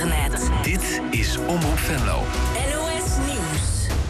internet. Dit is Omroep Venlo. NOS Nieuws.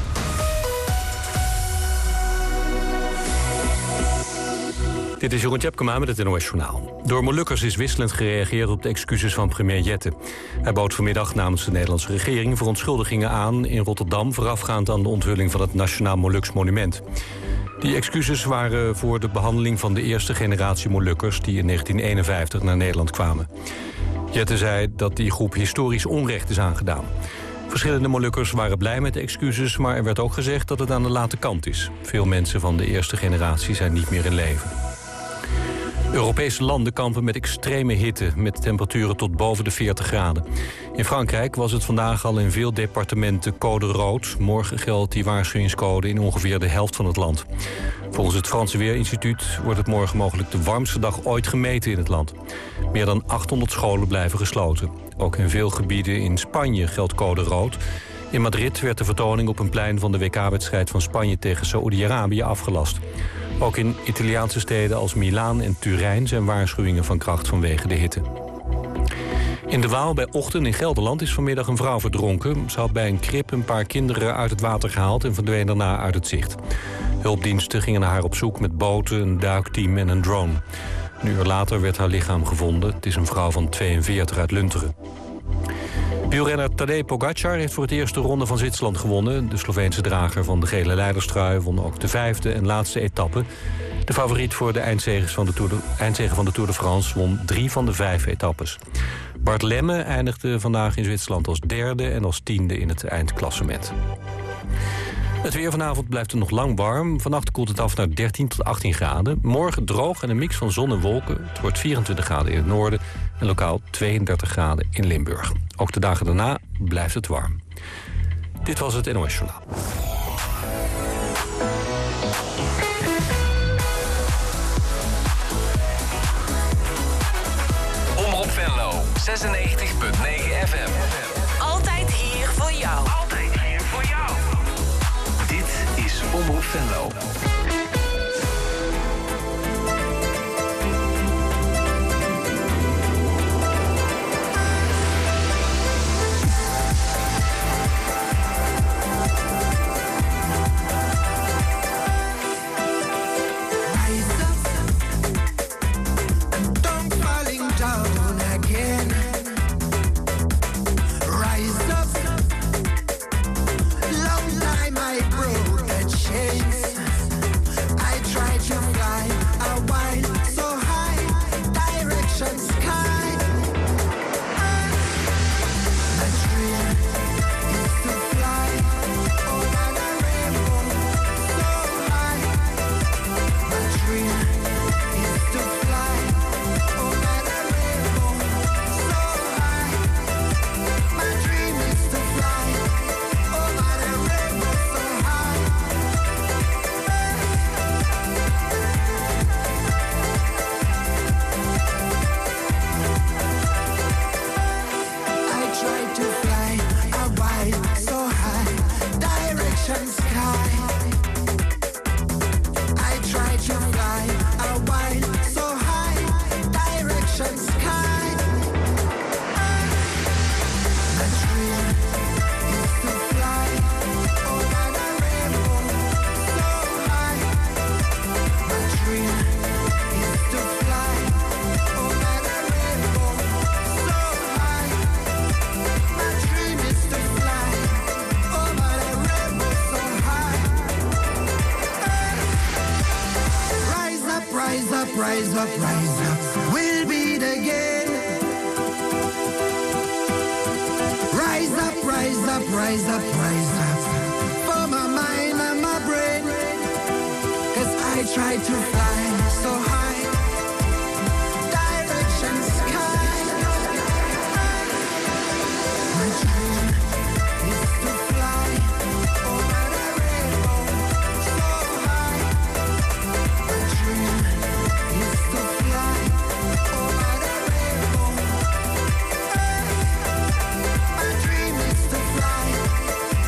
Dit is Jeroen Tjepkema met het NOS Journaal. Door Molukkers is wisselend gereageerd op de excuses van premier Jette. Hij bood vanmiddag namens de Nederlandse regering verontschuldigingen aan in Rotterdam, voorafgaand aan de onthulling van het Nationaal Moluks Monument. Die excuses waren voor de behandeling van de eerste generatie Molukkers die in 1951 naar Nederland kwamen. Jette zei dat die groep historisch onrecht is aangedaan. Verschillende Molukkers waren blij met de excuses, maar er werd ook gezegd dat het aan de late kant is. Veel mensen van de eerste generatie zijn niet meer in leven. Europese landen kampen met extreme hitte, met temperaturen tot boven de 40 graden. In Frankrijk was het vandaag al in veel departementen code rood. Morgen geldt die waarschuwingscode in ongeveer de helft van het land. Volgens het Franse Weerinstituut wordt het morgen mogelijk de warmste dag ooit gemeten in het land. Meer dan 800 scholen blijven gesloten. Ook in veel gebieden in Spanje geldt code rood. In Madrid werd de vertoning op een plein van de WK-wedstrijd van Spanje tegen Saoedi-Arabië afgelast. Ook in Italiaanse steden als Milaan en Turijn zijn waarschuwingen van kracht vanwege de hitte. In de Waal bij Ochten in Gelderland is vanmiddag een vrouw verdronken. Ze had bij een krib een paar kinderen uit het water gehaald en verdween daarna uit het zicht. Hulpdiensten gingen naar haar op zoek met boten, een duikteam en een drone. Een uur later werd haar lichaam gevonden. Het is een vrouw van 42 uit Lunteren. Wielrenner Tadej Pogacar heeft voor het eerst de Ronde van Zwitserland gewonnen. De Sloveense drager van de gele leiderstrui won ook de 5e en laatste etappe. De favoriet voor de eindzege van de Tour de France won 3 van de 5 etappes. Bart Lemme eindigde vandaag in Zwitserland als 3e en als 10e in het eindklassement. Het weer vanavond blijft er nog lang warm. Vannacht koelt het af naar 13 tot 18 graden. Morgen droog en een mix van zon en wolken. Het wordt 24 graden in het noorden en lokaal 32 graden in Limburg. Ook de dagen daarna blijft het warm. Dit was het NOS Journaal. Omroep Venlo, 96.9 FM. Altijd hier voor jou. Altijd hier voor jou. Dit is Omroep Venlo.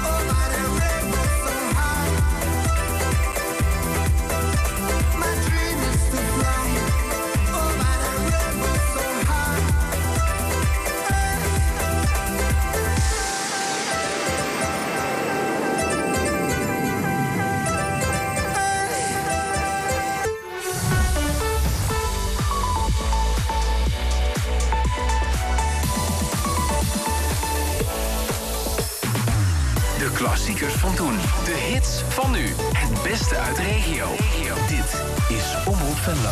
My dream Klassiekers van toen. De hits van nu. Het beste uit de regio. Dit is Omroep Venlo.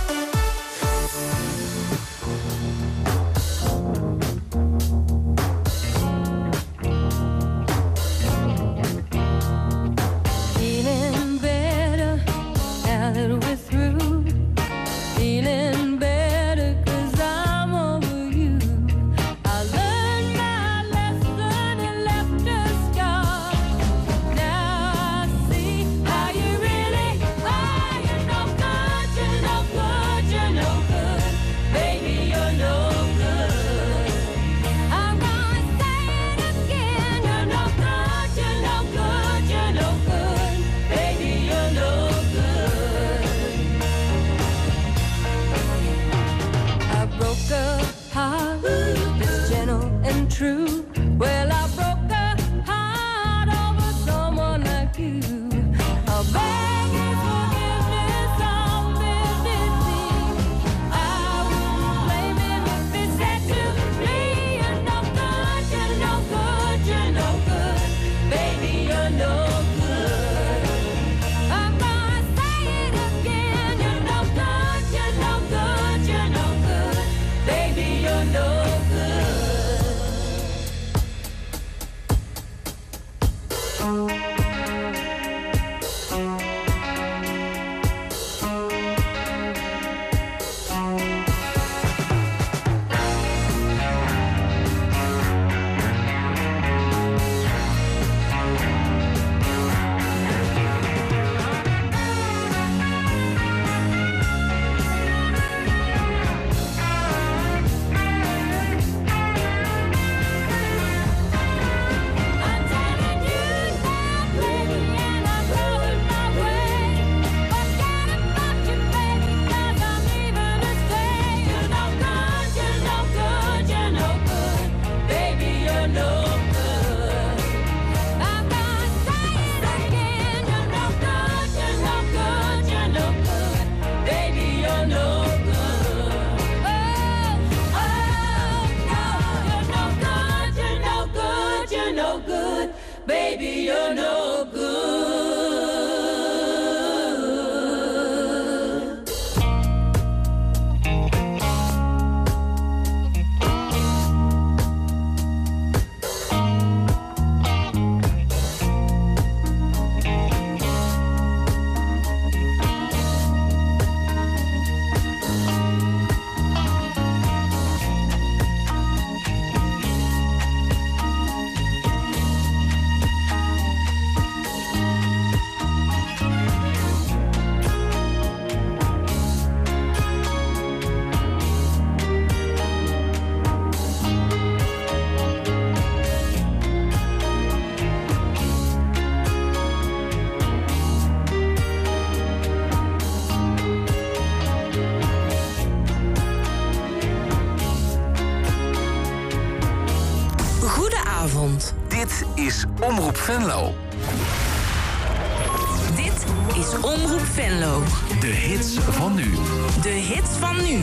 Feeling better now that we're through. Feeling better 'cause I'm over you. I learned my lesson and left a scar. Now I see how you really are. You're no good, you're no good, you're no good. Baby, you're no good. I'm gonna say it again. You're no good, you're no good, you're no good. Baby, you're no good. I broke a heart that's gentle and true. Well, I broke a heart over someone like you. I'll beg your forgiveness on business. I wouldn't blame him if he said to me, you're no good, you're no good, you're no good. Baby, you're no good. I'm gonna say it again. You're no good, you're no good, you're no good. Baby, you're no good. I'm telling you that, baby, and I'm going my way. Forget about you, baby, 'cause I'm leaving to stay. You're no good, you're no good, you're no good. Baby, you're no good. I'm gonna say it again. You're no good, you're no good, you're no good. Baby, you're no good. Oh, no, you're no good, you're no good, you're no good. Baby, you're no good. Goedenavond. Dit is Omroep Venlo. Dit is Omroep Venlo. De hits van nu. De hits van nu.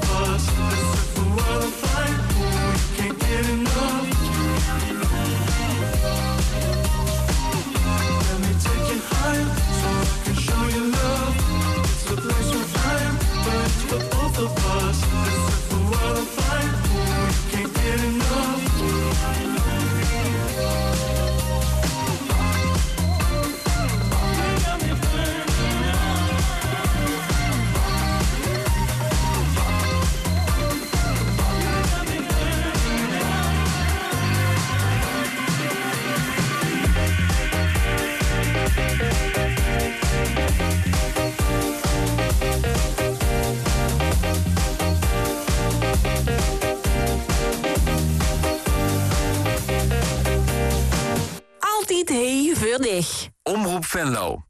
us. This is the world of fine. We can't get enough. Let me take you higher so I can show you love. It's the place we find, but it's for both of us. This is the world of fine. We can't get enough. Altijd heel würdig. Omroep Venlo.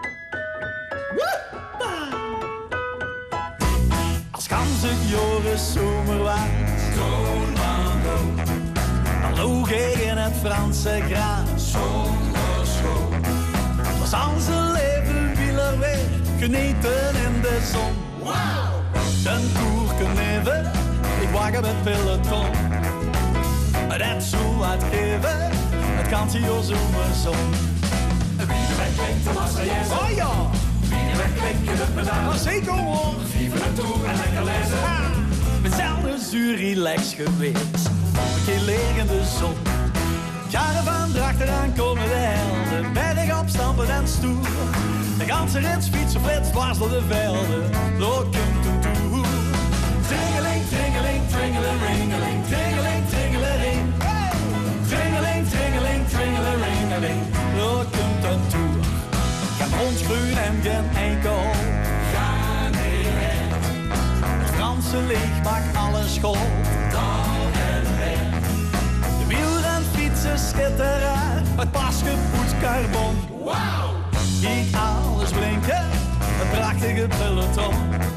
Als gans het Joris zomer was, dan loog ik in het Franse gras. Zonder school. Was al zijn leven wielerweg, genieten in de zon. Wow. Zijn koer neven, ik wagen met peloton. Het zo uitgeven, het kan zie je zomerzon. Wie de weg klinkt de Marseillaise. Oh ja! Wie de weg klinkt je het pedale. Zeker hoor! Vive de Tour en lekker lezen. We zijn dus relax geweest. Een keer liggen in de zon. Jaren van erachteraan komen de helden. Berg opstampen en stoer. De ganse rits fietsen flits dwars door de velden. Door komt een toer. Tringeling, tringeling, tringeling, ringeling. Tringeling, tringeling. Tringeling, tringeling, tringeling, ringeling. Door komt een toer. Geen hondsgroen en geen enkel. Ga niet weg. Het Franse licht maakt alles school. Dan en weg. De wielren fietsen schitteren. Het pas gepoetst carbon. Wauw. Kijk alles blinken. Het prachtige peloton.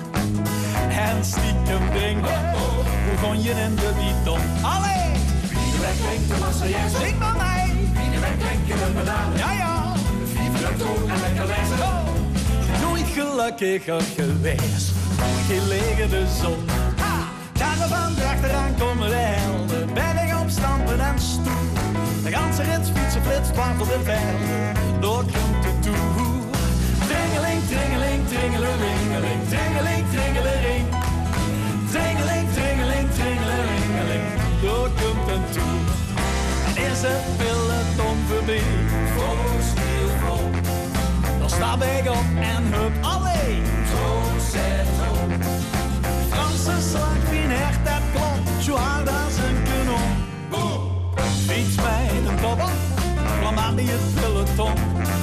En stiekem drinken. Begon je in de bidon. Allee! Wie de weg klinkt de Marseillaise. Zing maar mij. Wie de weg klinkt je de pedale. Ja ja. Vive de Tour en lekker lezen. Oh. Nooit gelukkiger geweest. Gelegen de zon. Ha! Jaren van erachteraan komen de helden. Berg opstampen en stoer. De ganse rits fietsen flitst dwars op de velden. Door komt de toer. Tringeling, tringeling, tringeling, ringeling. Tringeling, tringeling. Tringeling, tringeling, tringeling, ringeling. Door komt een toer. En is het peloton voorbij. Vol. Dan stap ik op en hup alleen. Zo zet op. Franse slag, geen hecht, dat klopt. Zo hard als een kanon. Fiets mij de top op. Kwam aan die het peloton.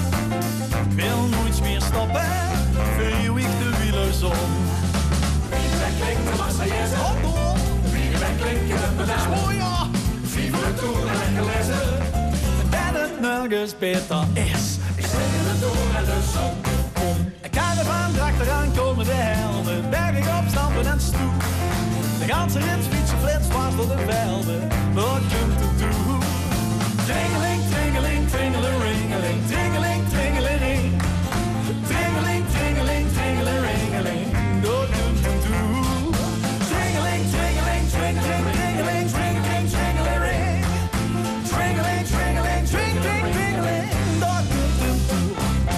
Ik wil nooit meer stoppen. Verhuw ik de wielersom. Wie de weg klinkt de Marseillaise. Wie de weg klinkt je de pedale. Oh ja. Vive de Tour en lekker lezen. En het nergens beter is. Ik zing in de Tour en de zon. En caravan erachteraan komen de helden. Berg opstampen en stoer. De ganse rits fietsen flits dwars door de velden. Door komt de toer. Tringeling, tringeling, tringeling, ringeling. Tringeling, tringeling, ring. Tringeling, tringeling, tringeling, ringeling. Door komt de toer. Tringeling, tringeling, tringeling, tringeling, tringeling, tringeling, ring. Tringeling, tringeling, tringeling, tringeling. Door komt de toer.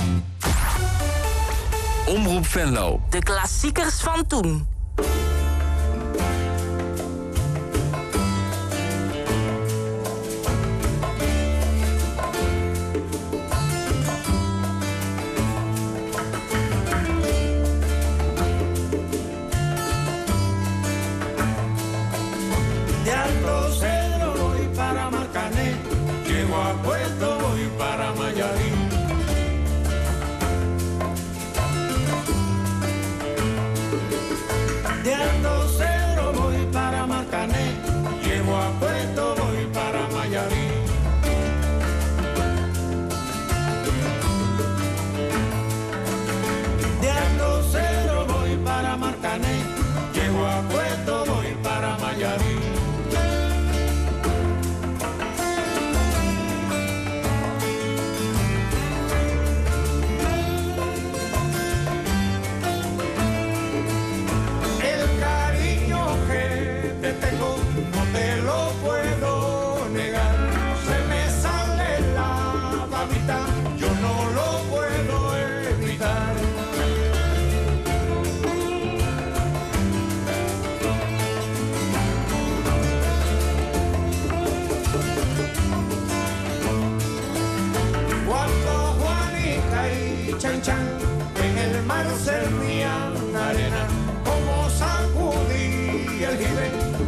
Omroep Venlo. De klassiekers van toen.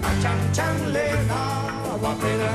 a Chan Chan le daba pena.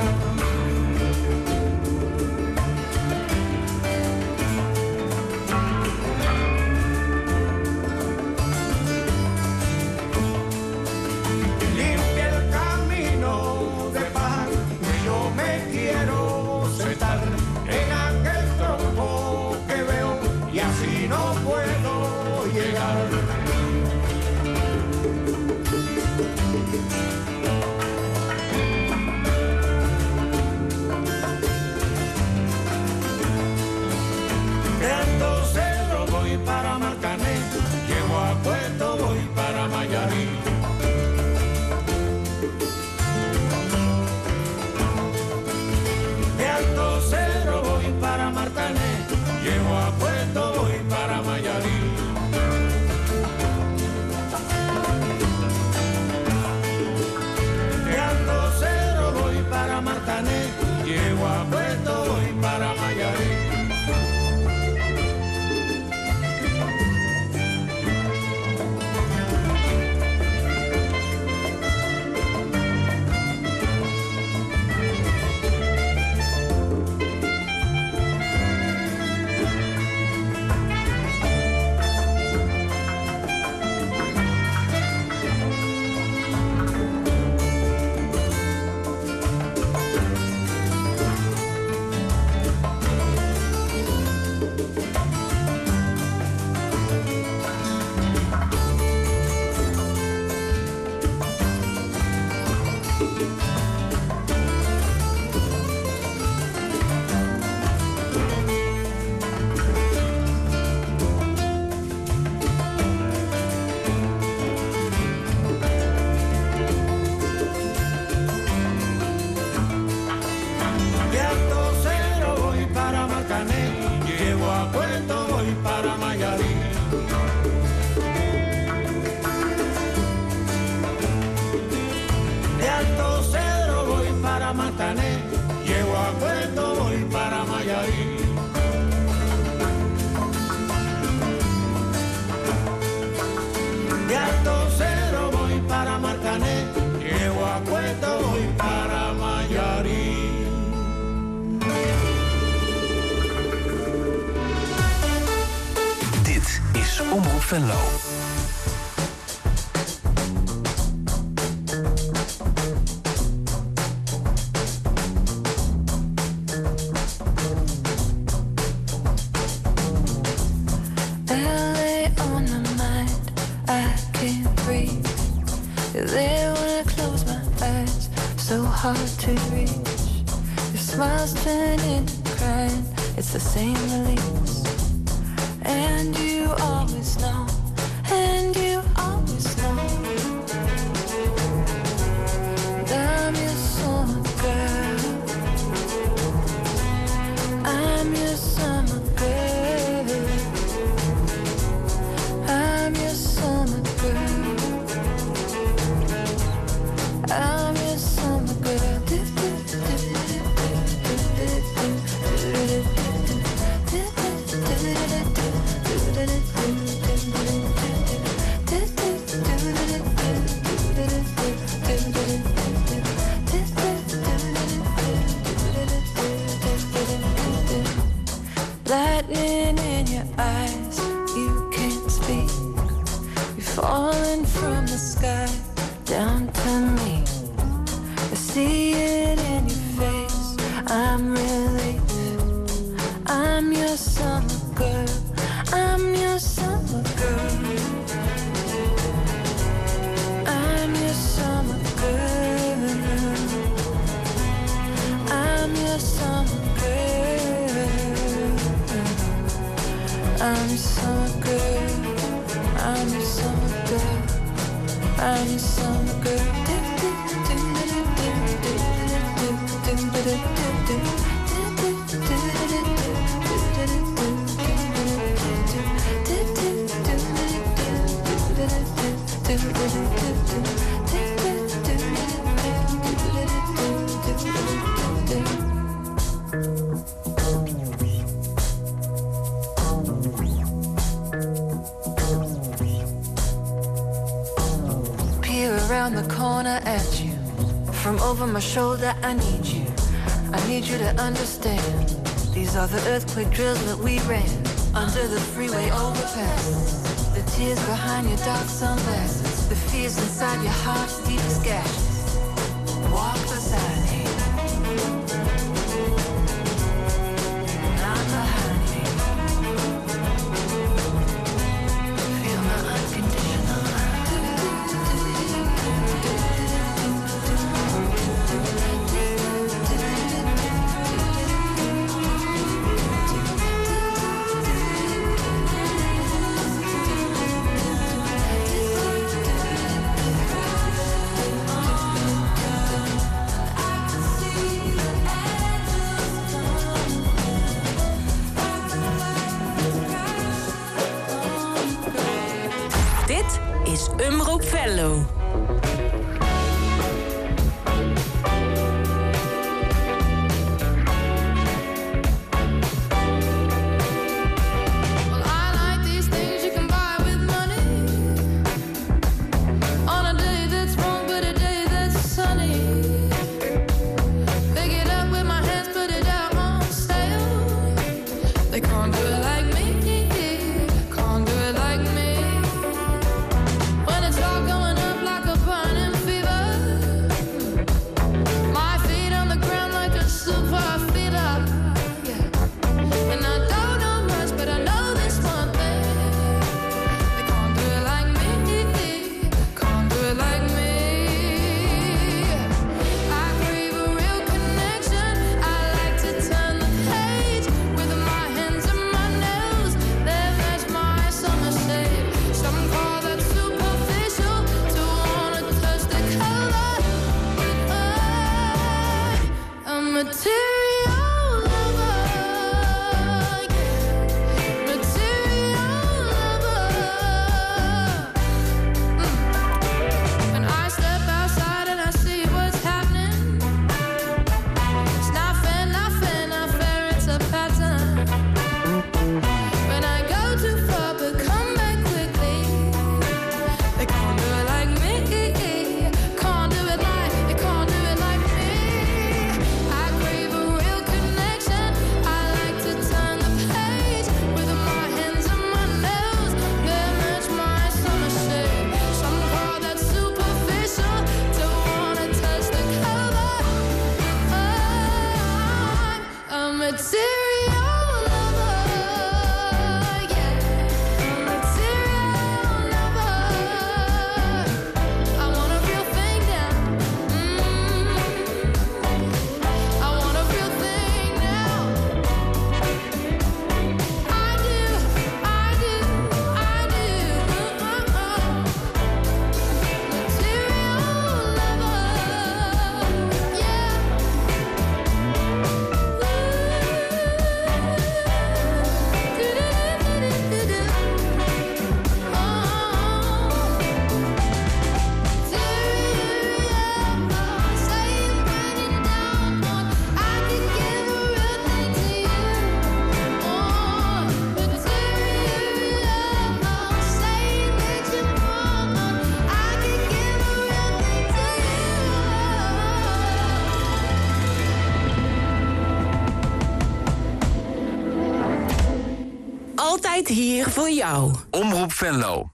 Omroep Venlo. Hard to reach. Your smiles turn into crying. It's the same release. And you always know. And you always know. And I'm your summer girl. I'm your summer girl. I'm your summer girl. I'm your summer girl. Lightning in your eyes, you can't speak. You're falling from the sky down to me. I see it in your face, I'm relief. I'm your summer girl, I'm your summer girl. I'm your summer girl. I'm your summer girl. I'm your summer girl. I'm your summer girl. I'm your summer girl. Peer around the corner at you. from over my shoulder. I need you to understand. These are the earthquake drills that we ran under the freeway overpass. The tears behind your dark sunglasses, the fears inside your heart's deepest gashes. Walk beside me. Not behind me. Feel my unconditional love. Dit is Omroep Venlo. Altijd hier voor jou. Omroep Venlo.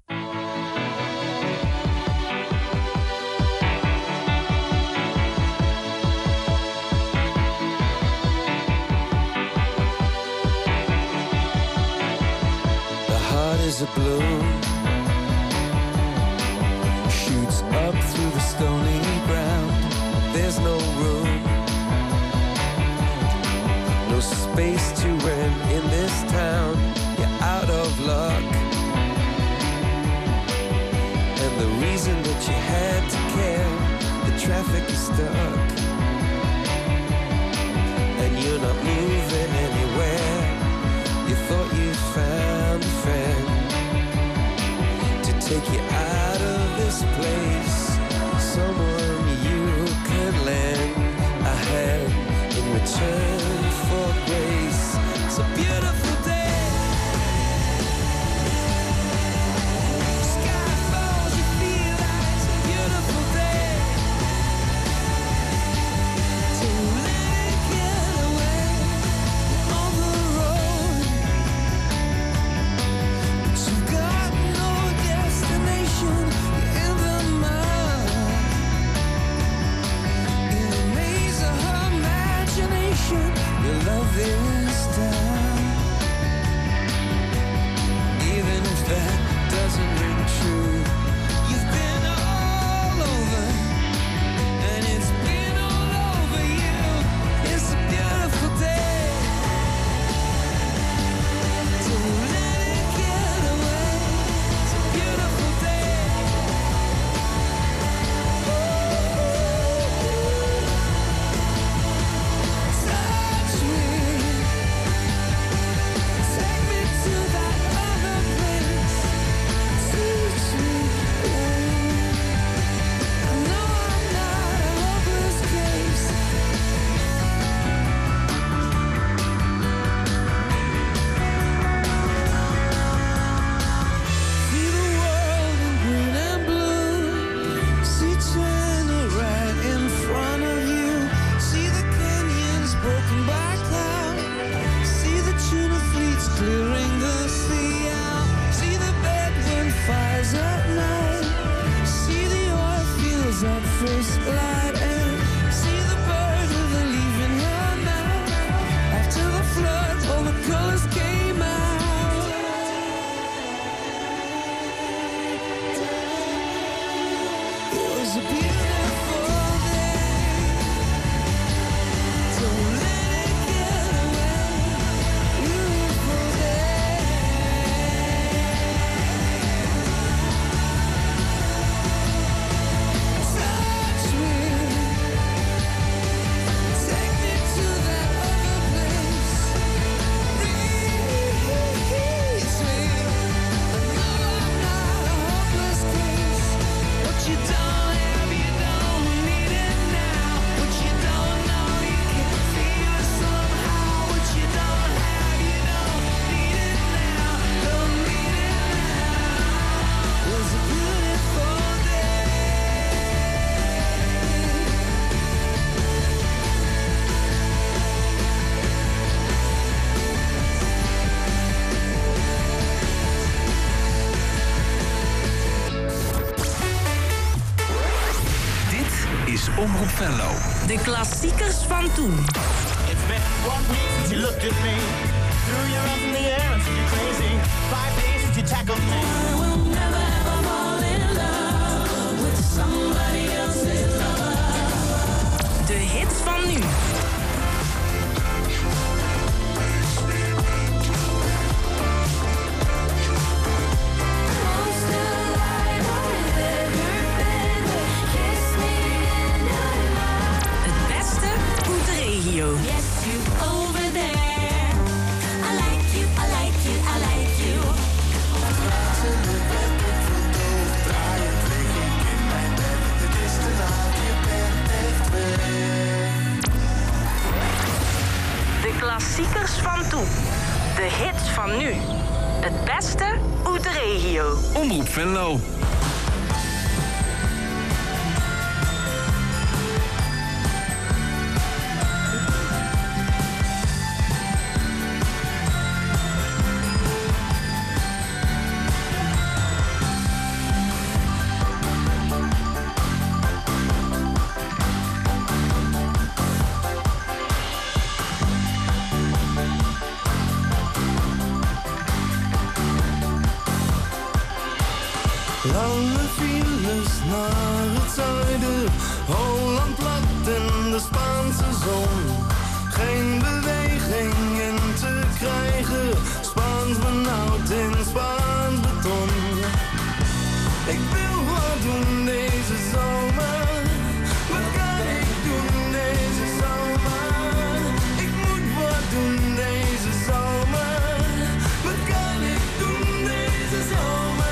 Is a bloom, shoots up through the stony ground. There's no room, no space to rent in this town. You're out of luck, and the reason that you had to care, the traffic is stuck, and you're not moving anywhere. You thought you'd found a friend take you out of this place, someone you could lend a hand in return for grace. It's a beautiful day. Sky falls, you feel like it's a beautiful day. first blood and see the bird with a leaf in her mouth. After the flood, all the colors came out. It was a beautiful day. Don't let it get away. Beautiful day. Touch me. Take me to that other place. Release me. I know I'm not a hopeless case. What you don't have, you don't need it now. What you don't know, you can feel it somehow. What you don't have, you don't need it now. Don't need it now. It was a beautiful day. Dit is Omroep Venlo. De klassiekers van toen. It's been 1 week since you looked at me. Threw your arms in the air and said you're crazy. 5 days since you tackled me. I will never ever fall in love with somebody else's lover. De hits van nu. Most alive I've ever been. Kiss me in your mouth. Het beste uit de regio. Yes, you over there. I like you, I like you, I like you. De klassiekers van toen. De hits van nu. Het beste uit de regio. Omroep Venlo. Lange files naar het zuiden, Holland plat in de Spaanse zon. Geen beweging in te krijgen, Spaans benauwd in Spaans beton. Ik wil wat doen deze zomer, wat kan ik doen deze zomer? Ik moet wat doen deze zomer, wat kan ik doen deze zomer?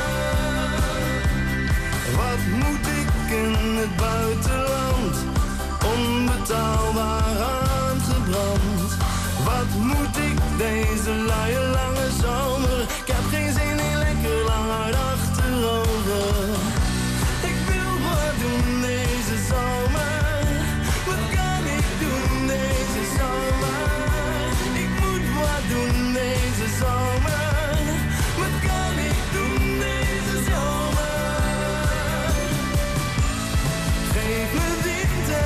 Wat moet ik in het buitenland? Onbetaalbaar aangebrand. Wat moet ik deze luie lange zomer? Ik heb geen zin in lekker lang hard achterover. Ik wil wat doen deze zomer. Wat kan ik doen deze zomer? Ik moet wat doen deze zomer. Wat kan ik doen deze zomer? Geef me winter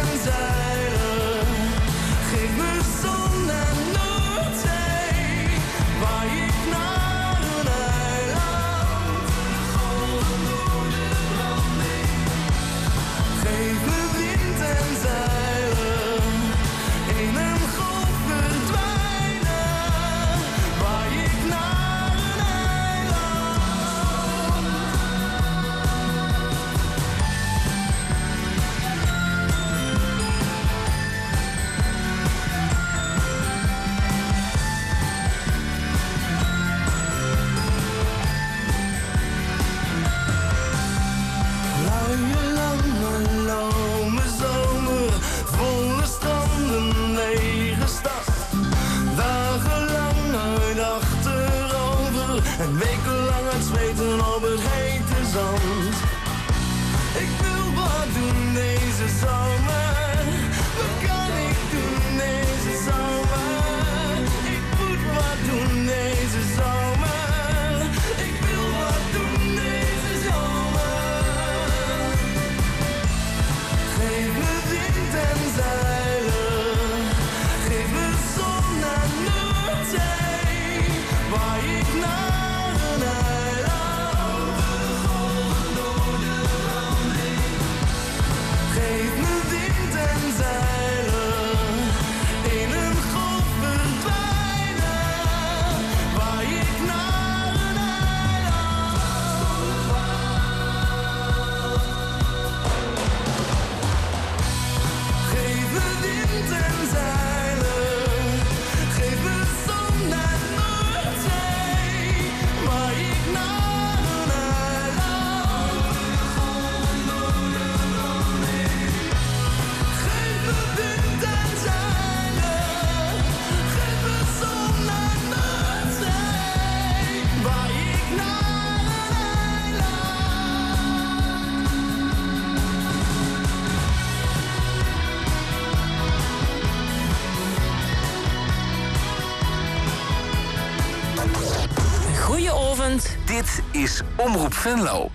Dit is Omroep Venlo.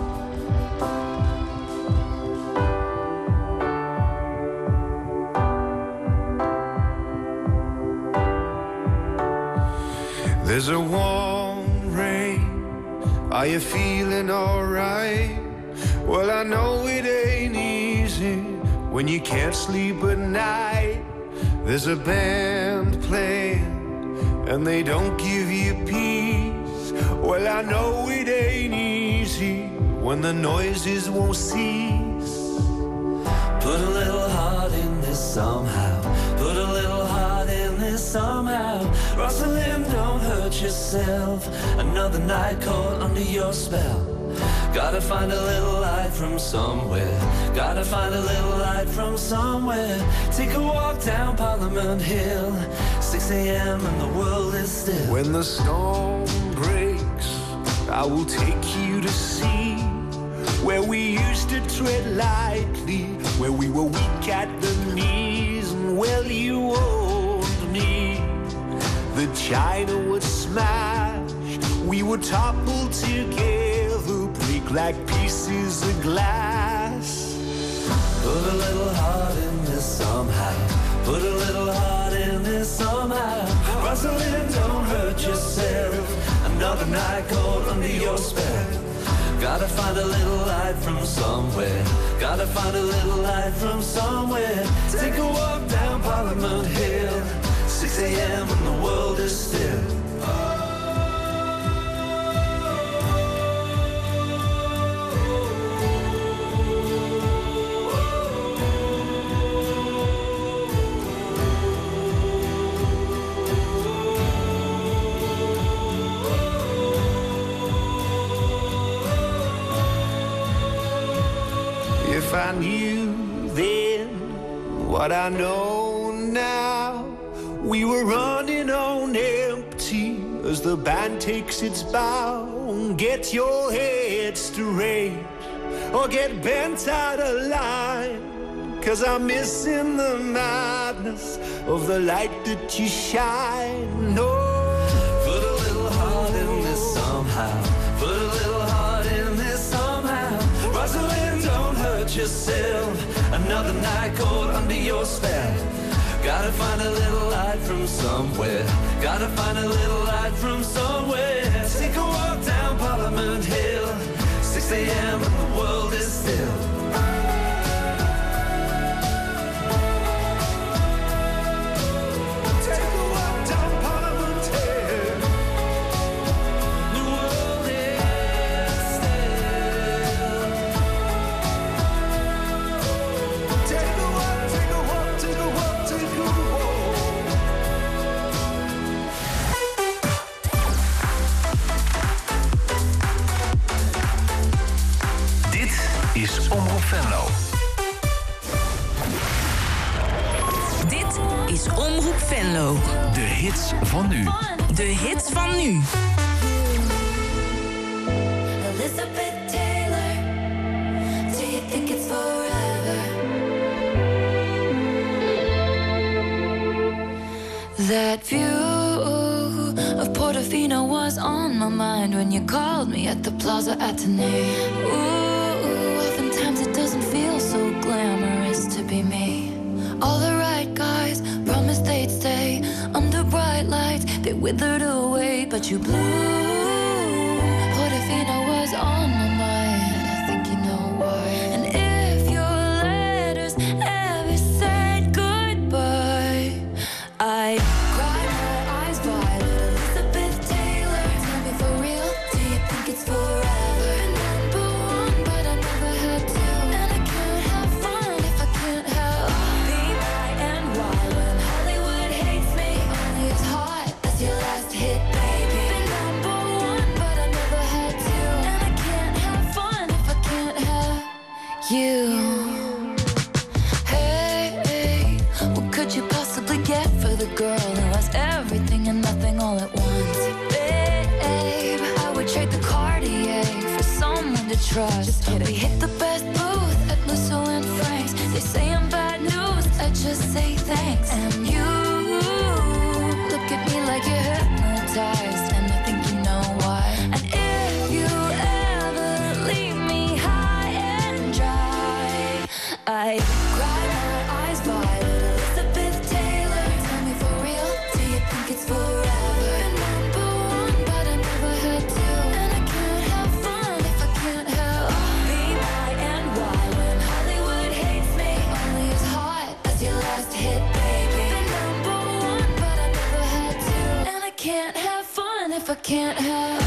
There's a warm rain. Are you feeling alright? Well, I know it ain't easy when you can't sleep at night. There's a band playing and they don't give you peace. Well, I know it ain't easy when the noises won't cease. Put a little heart in this somehow. Put a little heart in this somehow. Rosalind, don't hurt yourself. Another night caught under your spell. Gotta find a little light from somewhere. Gotta find a little light from somewhere. Take a walk down Parliament Hill. 6 a.m. and the world is still. When the storm breaks, I will take you to see where we used to tread lightly, where we were weak at the knees, and well, you owned me. The china would smash, we would topple together, break like pieces of glass. Put a little heart in this somehow. Put a little heart in this somehow. Rosalind, don't hurt yourself. Another night caught under your spell. Gotta find a little light from somewhere. Gotta find a little light from somewhere. Take a walk down Parliament Hill. 6 a.m. and the world is still. If I knew then what I know now, we were running on empty as the band takes its bow. Get your head straight or get bent out of line, 'cause I'm missing the madness of the light that you shine. No. Put a little heart in this somehow. Put a little heart in this somehow. Rosalind, don't hurt yourself. Another night caught under your spell. Gotta find a little light from somewhere. Gotta find a little light from somewhere. Take a walk down Parliament Hill. 6 a.m. and the world is still. Take a walk down Parliament Hill. The world is still. Take a walk, take a walk, take a walk, take a walk. Dit is Omroep Venlo. Dit is Omroep Venlo. De hits van nu. De hits van nu. Elizabeth Taylor, do you think it's forever? That view of Portofino was on my mind when you called me at the Plaza Athénée. Ooh, oftentimes it doesn't feel so glamorous to be me. All the right guys promised they'd stay under bright lights. They withered away, but you blew. Portofino was on my mind. I think you know why. And if your letters ever said goodbye, I cried my eyes violet. Elizabeth Taylor, tell me for real, do you think it's forever? Number one, but I never had to. And I can't have fun if I can't have B-I-N-Y. When Hollywood hates me, only as hot as your last hit, baby. Been number one, but I never had to. And I can't have fun if I can't have you. Hey, what could you possibly get for the girl who has everything and nothing all at once? Babe, I would trade the Cartier for someone to trust. We hit the best booth at Musso and Frank's. They say I'm bad news, I just say thanks. And you look at me like you're hypnotized, and I think you know why. And if I cry my eyes violet, Elizabeth Taylor. Tell me for real, do you think it's forever? And number one, but I never had to. And I can't have fun if I can't have B-I-N-Y. When Hollywood hates me, only as hot as your last hit, baby. And number one, but I never had to. And I can't have fun if I can't have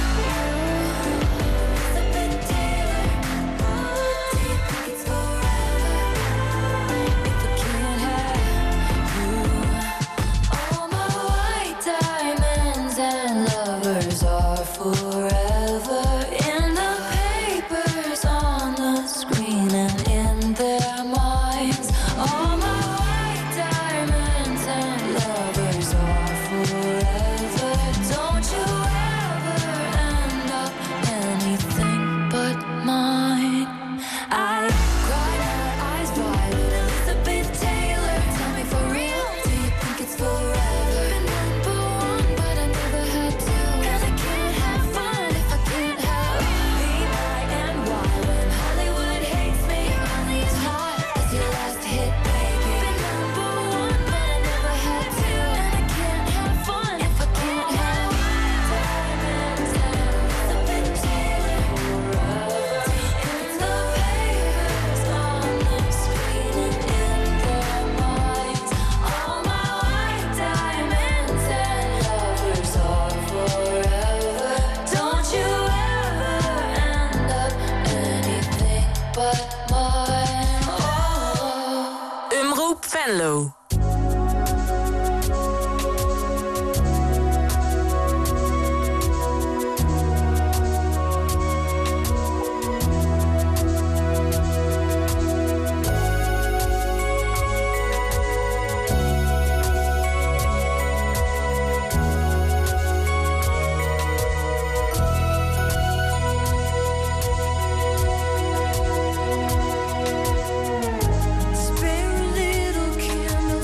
forever in the papers, on the screen, and in their minds. All my white diamonds and lovers are forever. Don't you ever end up anything but mine. I cry my eyes violet, Elizabeth Taylor. Tell me for real, do you think it's forever? And number one, but I never had to. And I can't have fun if I can't have B-I-N-Y. When Hollywood hates me, only as hot as your last hit, baby. Been number one, but I never had to. And I can't have fun if I can't have diamonds and Elizabeth Taylor. In the papers, on the screen, and in their minds. All my white diamonds and lovers are forever. Don't you ever end up anything but mine. Oh. Omroep Venlo. Spare a little candle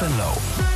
Venlo.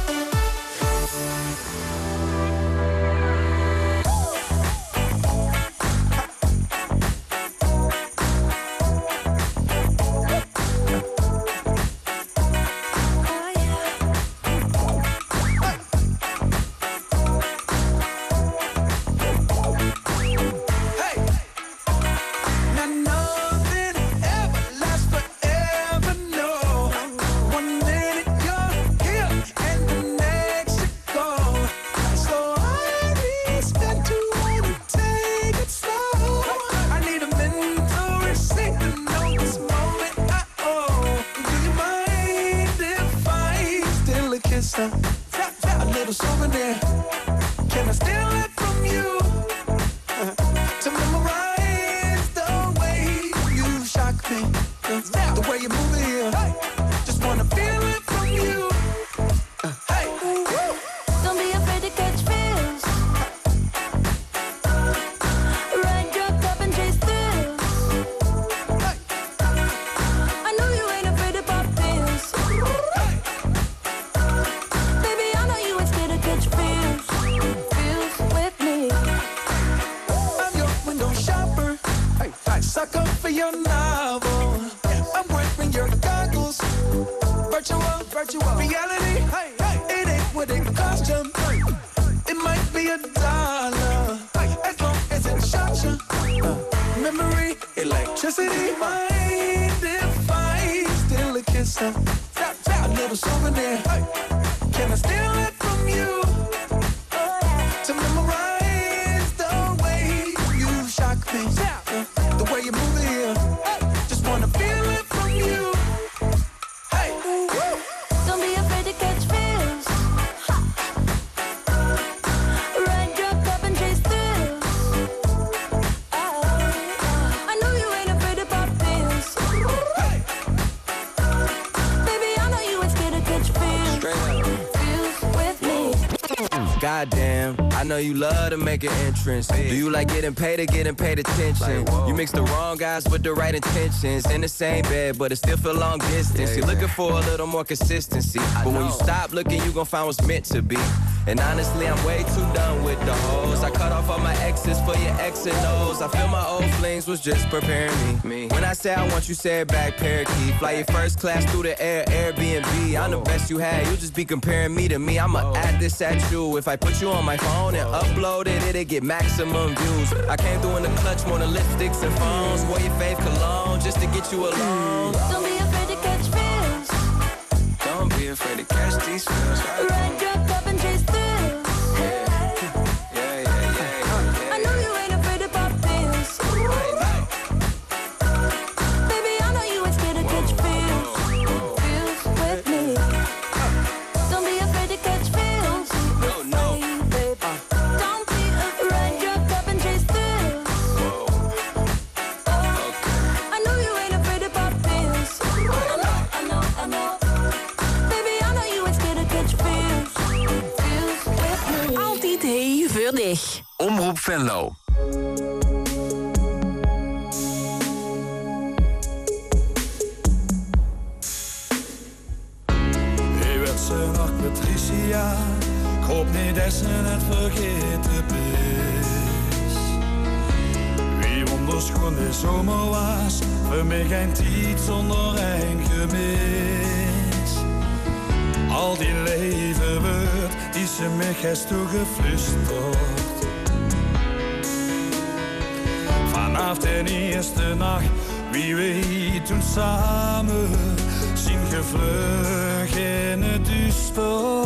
A little souvenir. Can I steal it from you? To memorize the way you shock me, the way you move it here. Just wanna feel it from you. Hey, Don't be afraid to catch feels. Ride your cup and chase thrills. I know you ain't afraid to pop pills. Baby, I know you ain't scared to catch feels. Feels with me. I'm your window shopper. I suck up for your novel. I'm wearing your goggles. Virtual reality. It ain't what it cost you. It might be $1 as long as it shocks you. Memory, electricity, mind if I steal a kiss? A little souvenir. Can I steal it from you? To memorize the way you shock me, the way you move it here. Just wanna feel it from you. Hey, Don't be afraid to catch feels. Ride your cup and chase thrills. I know you ain't afraid to pop pills. Baby, I know you ain't scared to catch feels. Feels with me. Goddamn, I know you love to make an entrance. Do you like getting paid attention? You mix the wrong guys with the right intentions. In the same bed, but it still feel long distance. You're looking for a little more consistency. But when you stop looking, you gon' find what's meant to be. And honestly, I'm way too done with the hoes. I cut off all my exes for your X and O's. I feel my old flings was just preparing me. When I say I want you, say it back, parakeet. Fly your first class through the air, Airbnb. I'm the best you had, you just be comparing me to me. I'ma add this at you. If I put you on my phone and upload it, it'll get maximum views. I came through in the clutch, more than lipsticks and phones. Wore your fave cologne just to get you alone. Don't be afraid to catch feels. Don't be afraid to catch these feels. Ride your cup and chase thrills. I know you ain't afraid to pop pills. Baby, I know you ain't scared to catch feels. Feels with me. Don't be afraid to catch feels. No. Baby. Don't be afraid. Ride your cup and chase thrills. I know you ain't afraid to pop pills. I know. Baby, I know you ain't scared to catch feels. Feels with me. Altijd hevig. Omroep Venlo. Hij werd zijn nacht Patricia. Ik hoop niet dat ze het vergeten is. Wie wonderschoon de zomer was, voor mij geen tijd zonder een gemis. Al die leven wordt, die ze me gest toegeflüsterd. Vanaf de eerste nacht, wie weet toen samen, zien gevlug in het duister.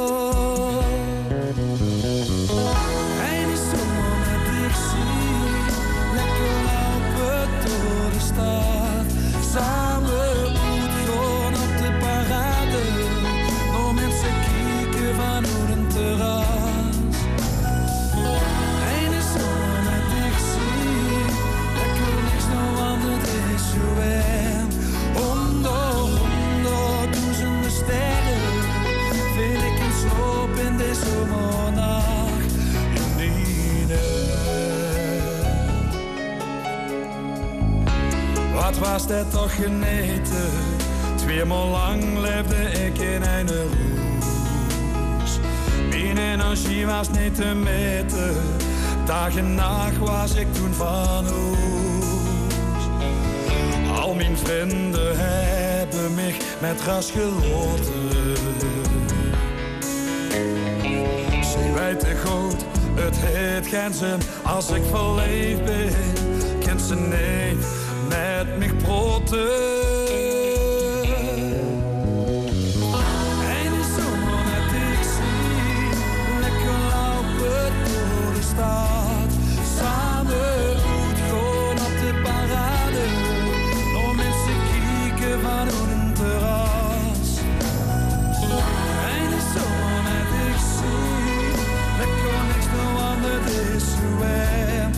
En is zomer met ik zie, lekker lopen door de stad. Samen uitgaan op de parade, nog mensen kijken van hoe een terras. En is zomer met ik zie, lekker niks nog anders is zo warm. Honderdduizenden sterren, vind ik een sloop in de zomernacht in Nina. Wat was dat toch geneten? Tweemaal lang leefde ik in een roes. energie was niet te meten. Dag en nacht was ik toen van huis. Al mijn vrienden hebben mij met ras geloten. Ze weten goed, het heeft geen zin als ik verleefd ben. Kent ze niet met mij proten. Samen uitgaan op de parade. Nog mensen kijken van een terras. En de zon heb ik zien. Lekker niks meer, want het is zo warm.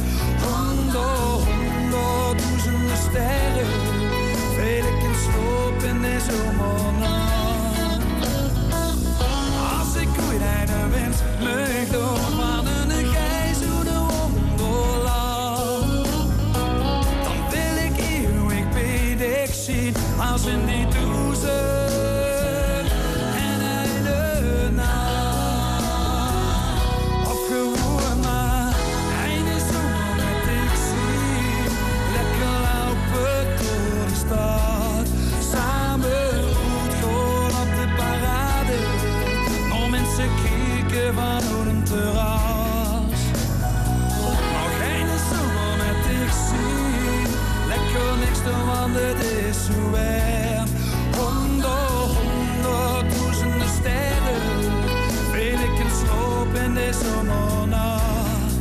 100.000 sterren. Veel ik in sloop in de zomernacht. Als ik ooit een wind mag doen van een gijs hoe de wonderland, dan wil ik eeuwig bij dich zien als in die doezen en hele nacht. Of gewoon maar einde zomer met ik zien, lekker lopen door de stad, samen uitgaan op de parade. Nog mensen kijken van een terras. Nog geen zomer met ik zien. Lekker niks doen, want het is zo warm. 100.000 sterren. Wil ik een sloop in de zomernacht.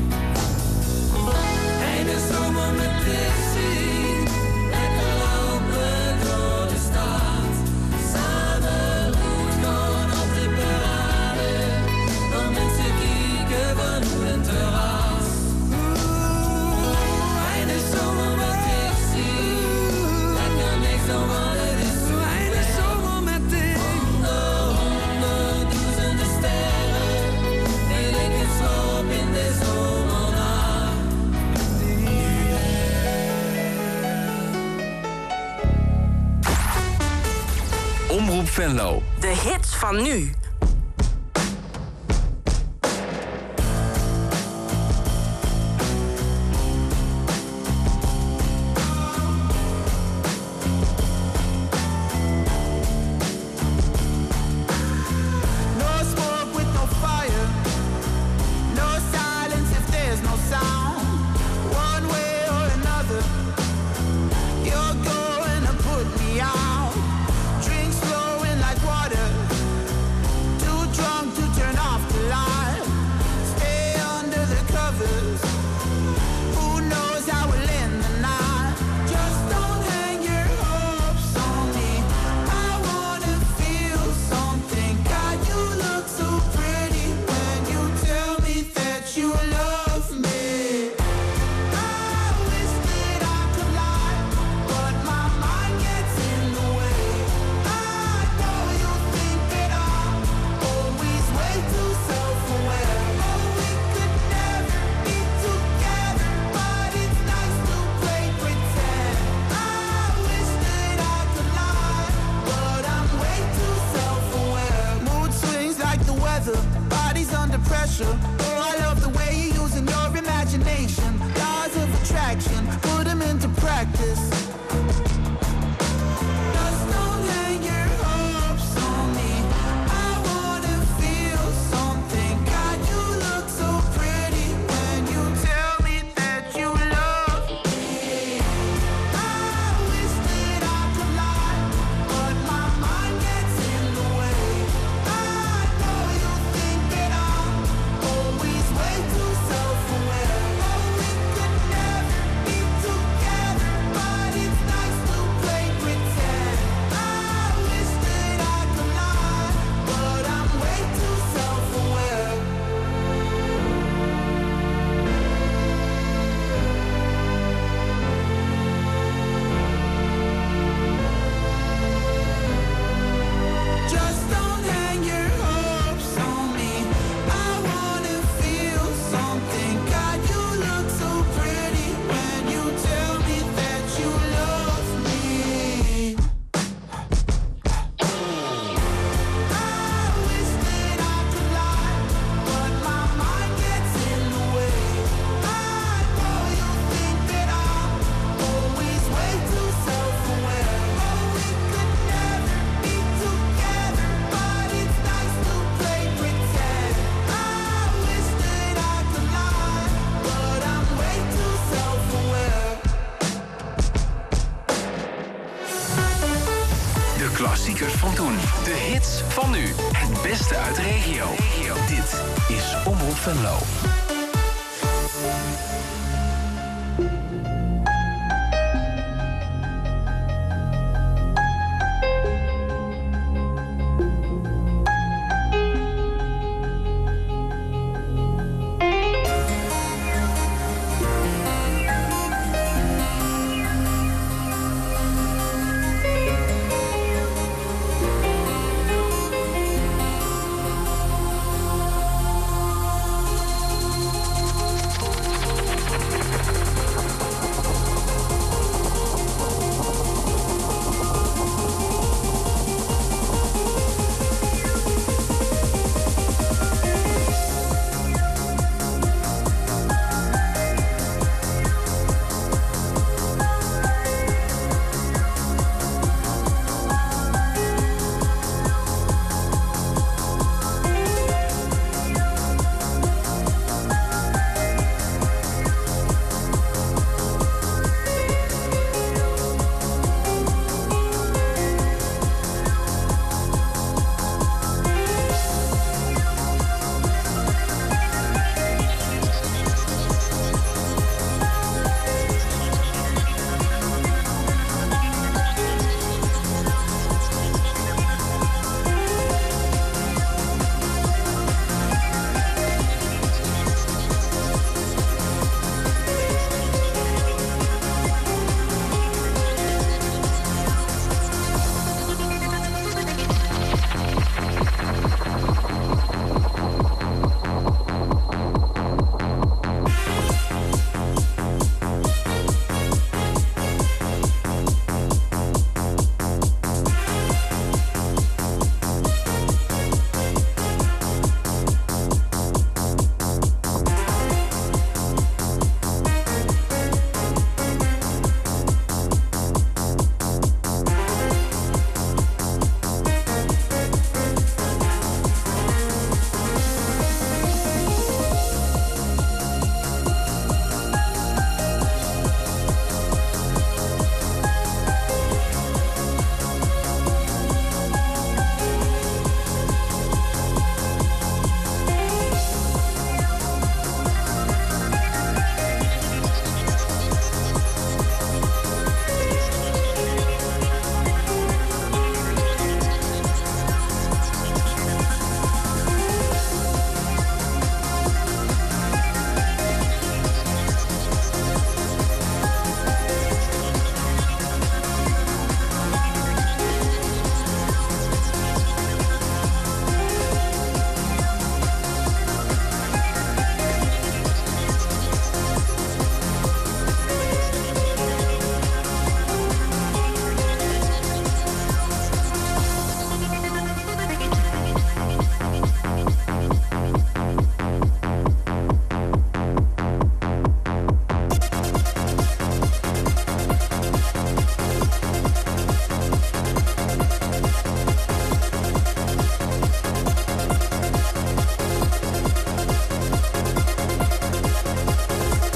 Geen zomer met ik zien. Lekker lopen door de stad. Samen uitgaan op de parade. Nog mensen kijken van een terras. Einde zomer met ik zien. Lekker niks doen, want het is zo warm. Einde zomer met ik. 100.000 sterren. Wil ik een sloop in de zomernacht. Omroep Venlo. De hits van nu. No smoke with no fire. No silence if there's no sound. One way or another, you're going to put me out. Drinks flowing like water. Too drunk to turn off the light. Stay under the covers. Who knows how we'll end the night? Just don't hang your hopes on me. I wanna feel something. God, you look so pretty when you tell me that you love me. I wish that I could lie, but my mind gets in the way. I know you think that I'm always way too self-aware. Oh, we could never be together, but it's nice to play pretend. I wish that I could lie, but I'm way too self-aware. Mood swings like the weather, bodies under pressure. Oh, I love the way you're using your imagination. Laws of attraction, put them into practice. Just don't hang your hopes on me. I wanna feel something. God, you look so pretty when you tell me that you love me. I wish that I could lie, but my mind gets in the way. I know you think that I'm always way too self-aware. Oh, we could never be together, but beste uit de regio. Dit is Omroep Venlo.